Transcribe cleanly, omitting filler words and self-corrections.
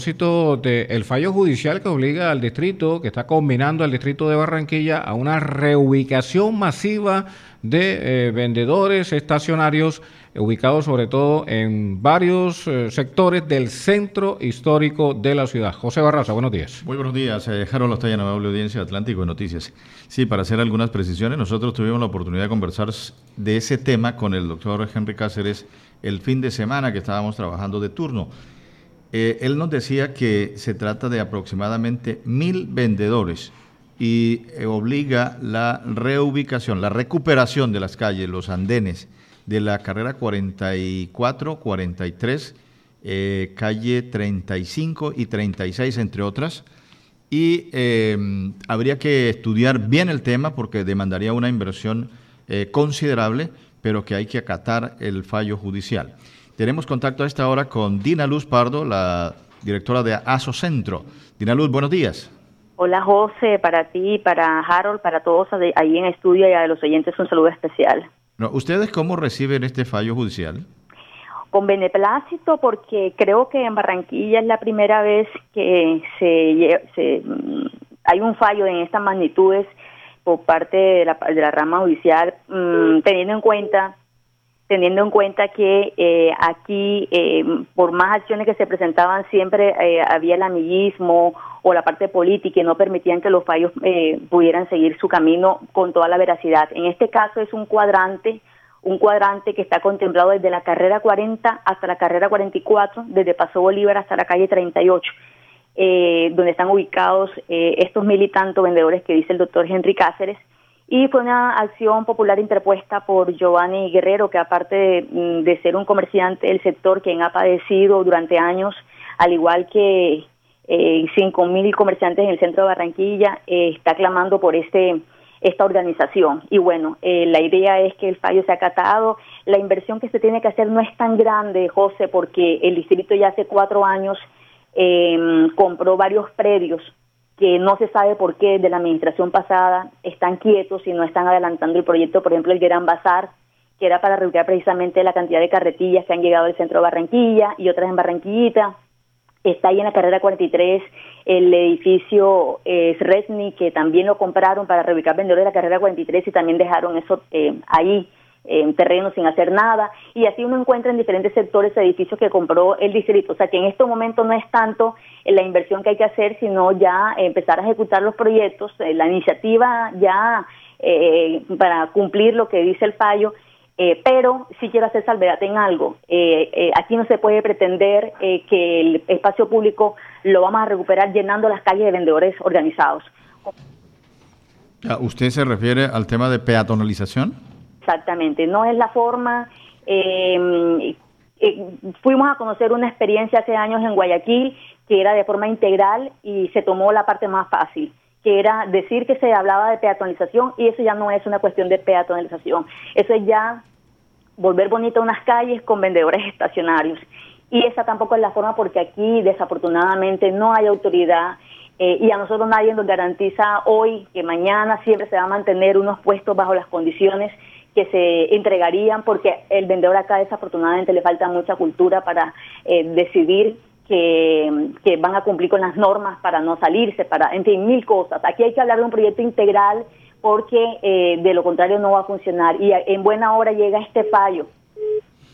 Propósito del fallo judicial que obliga al distrito, que está combinando al distrito de Barranquilla a una reubicación masiva de vendedores estacionarios ubicados sobre todo en varios sectores del centro histórico de la ciudad. José Barraza, buenos días. Muy buenos días, Harold Ostaya, amable audiencia de Atlántico de Noticias. Sí, para hacer algunas precisiones, nosotros tuvimos la oportunidad de conversar de ese tema con el doctor Henry Cáceres el fin de semana que estábamos trabajando de turno. Él nos decía que se trata de aproximadamente 1.000 vendedores y obliga la reubicación, la recuperación de las calles, los andenes de la carrera 44, 43, calle 35 y 36, entre otras. Y habría que estudiar bien el tema porque demandaría una inversión considerable, pero que hay que acatar el fallo judicial. Tenemos contacto a esta hora con Dina Luz Pardo, la directora de Asocentro. Dina Luz, buenos días. Hola José, para ti, para Harold, para todos ahí en estudio y a los oyentes un saludo especial. ¿Ustedes cómo reciben este fallo judicial? Con beneplácito, porque creo que en Barranquilla es la primera vez que hay un fallo en estas magnitudes por parte de la rama judicial, teniendo en cuenta que aquí, por más acciones que se presentaban, siempre había el amiguismo o la parte política y no permitían que los fallos pudieran seguir su camino con toda la veracidad. En este caso es un cuadrante que está contemplado desde la carrera 40 hasta la carrera 44, desde Paso Bolívar hasta la calle 38, donde están ubicados estos 1.000 y tantos vendedores que dice el doctor Henry Cáceres. Y fue una acción popular interpuesta por Giovanni Guerrero, que aparte de ser un comerciante del sector, quien ha padecido durante años, al igual que 5.000 comerciantes en el centro de Barranquilla, está clamando por esta organización. Y bueno, la idea es que el fallo sea acatado. La inversión que se tiene que hacer no es tan grande, José, porque el distrito ya hace 4 años compró varios predios que no se sabe por qué de la administración pasada están quietos y no están adelantando el proyecto. Por ejemplo, el Gran Bazar, que era para reubicar precisamente la cantidad de carretillas que han llegado al centro de Barranquilla y otras en Barranquillita. Está ahí en la carrera 43 el edificio Sresni, que también lo compraron para reubicar vendedores de la carrera 43 y también dejaron eso ahí en terreno sin hacer nada, y así uno encuentra en diferentes sectores edificios que compró el distrito. O sea que en este momento no es tanto la inversión que hay que hacer, sino ya empezar a ejecutar los proyectos, la iniciativa ya para cumplir lo que dice el fallo, pero sí quiero hacer salvedad en algo. Aquí no se puede pretender que el espacio público lo vamos a recuperar llenando las calles de vendedores organizados. ¿Usted se refiere al tema de peatonalización? Exactamente, no es la forma. Fuimos a conocer una experiencia hace años en Guayaquil que era de forma integral y se tomó la parte más fácil, que era decir que se hablaba de peatonalización, y eso ya no es una cuestión de peatonalización, eso es ya volver bonita unas calles con vendedores estacionarios, y esa tampoco es la forma, porque aquí desafortunadamente no hay autoridad. Y a nosotros nadie nos garantiza hoy que mañana siempre se va a mantener unos puestos bajo las condiciones que se entregarían, porque el vendedor acá desafortunadamente le falta mucha cultura para decidir que van a cumplir con las normas para no salirse, en fin, 1.000 cosas. Aquí hay que hablar de un proyecto integral, porque de lo contrario no va a funcionar, y en buena hora llega este fallo